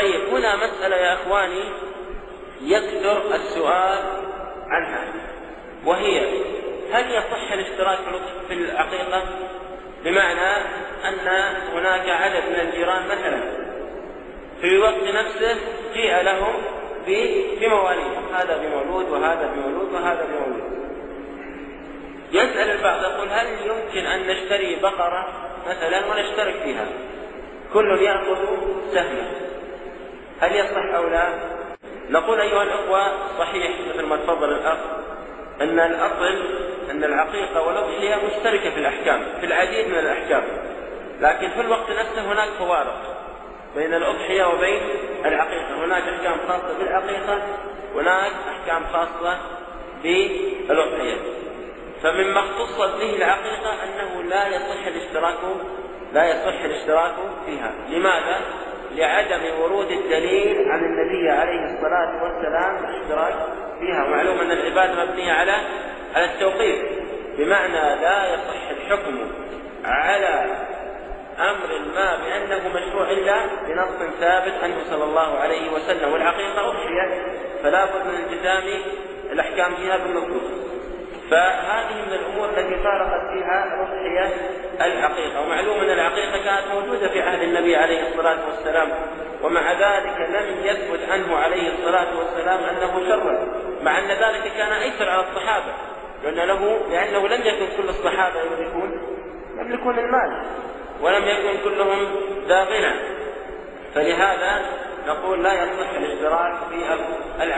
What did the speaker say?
طيب هنا مسألة يا أخواني يكثر السؤال عنها، وهي هل يصح الاشتراك في العقيقة؟ بمعنى أن هناك عدد من الجيران مثلا في الوقت نفسه جيء لهم بمواليد، هذا بمولود وهذا بمولود وهذا بمولود. يسأل البعض يقول هل يمكن أن نشتري بقرة مثلا ونشترك فيها كل يأخذ سهمه، هل يصح أو لا؟ نقول أيها الأخوة صحيح مثل ما تفضل الأخ أن الأصل أن العقيقة والأضحية مشتركة في الأحكام في العديد من الأحكام، لكن في الوقت نفسه هناك فوارق بين الأضحية وبين العقيقة. هناك أحكام خاصة بالعقيقة، هناك أحكام خاصة بالأضحية. فمما اختصت به العقيقة أنه لا يصح الاشتراك فيها. لماذا؟ لعدم ورود الدليل عن النبي عليه الصلاة والسلام الاشتراك فيها. معلوم أن العبادة مبنية على التوقيف، بمعنى لا يصح الحكم على أمر ما بأنه مشروع إلا بنص ثابت عنه صلى الله عليه وسلم. والعقيقة أضحية فلا بد من التزام الأحكام فيها بالنصوص. فهذه من الأمور التي فارقت فيها الأضحية العقيقة. ومعلوم أن العقيقة كانت موجودة في عهد النبي عليه الصلاة والسلام، ومع ذلك لم يثبت عنه عليه الصلاة والسلام أنه شرع، مع أن ذلك كان أيسر على الصحابة، لأنه لم يكن كل الصحابة يملكون المال، ولم يكن كلهم ذا غنى. فلهذا نقول لا يصح الاشتراك في